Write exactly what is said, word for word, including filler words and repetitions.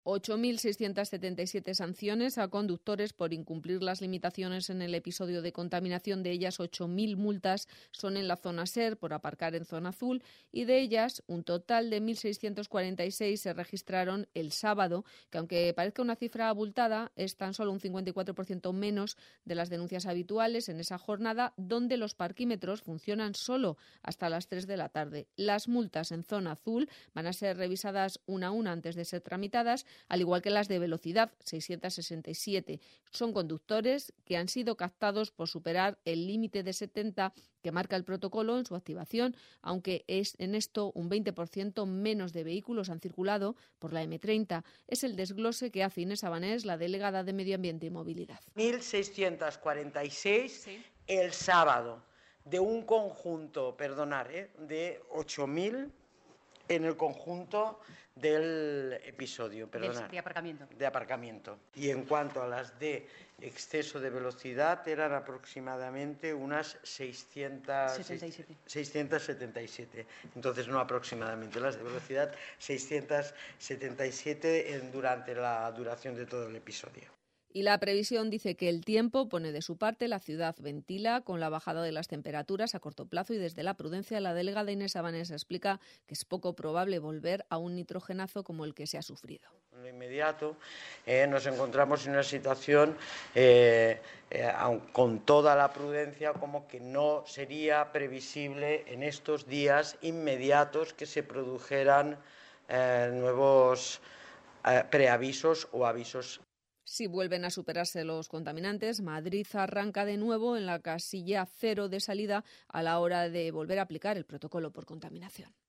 ocho mil seiscientas setenta y siete sanciones a conductores por incumplir las limitaciones en el episodio de contaminación. De ellas, ocho mil multas son en la zona SER por aparcar en zona azul y de ellas un total de mil seiscientos cuarenta y seis se registraron el sábado, que aunque parezca una cifra abultada, es tan solo un cincuenta y cuatro por ciento menos de las denuncias habituales en esa jornada, donde los parquímetros funcionan solo hasta las tres de la tarde. Las multas en zona azul van a ser revisadas una a una antes de ser tramitadas, al igual que las de velocidad, seiscientas sesenta y siete. Son conductores que han sido captados por superar el límite de setenta que marca el protocolo en su activación, aunque es en esto un veinte por ciento menos de vehículos han circulado por la eme treinta. Es el desglose que hace Inés Abanés, la delegada de Medio Ambiente y Movilidad. mil seiscientos cuarenta y seis Sí. El sábado, de un conjunto, perdonar, ¿eh? de ocho mil en el conjunto del episodio, perdona, de aparcamiento. de aparcamiento. Y en cuanto a las de exceso de velocidad, eran aproximadamente unas seiscientos setenta y siete. seiscientos setenta y siete. Entonces, no aproximadamente, las de velocidad seiscientos setenta y siete en, durante la duración de todo el episodio. Y la previsión dice que el tiempo pone de su parte, la ciudad ventila con la bajada de las temperaturas a corto plazo y desde la prudencia la delegada Inés Abanés explica que es poco probable volver a un nitrogenazo como el que se ha sufrido. En lo inmediato eh, nos encontramos en una situación eh, eh, con toda la prudencia como que no sería previsible en estos días inmediatos que se produjeran eh, nuevos eh, preavisos o avisos. Si vuelven a superarse los contaminantes, Madrid arranca de nuevo en la casilla cero de salida a la hora de volver a aplicar el protocolo por contaminación.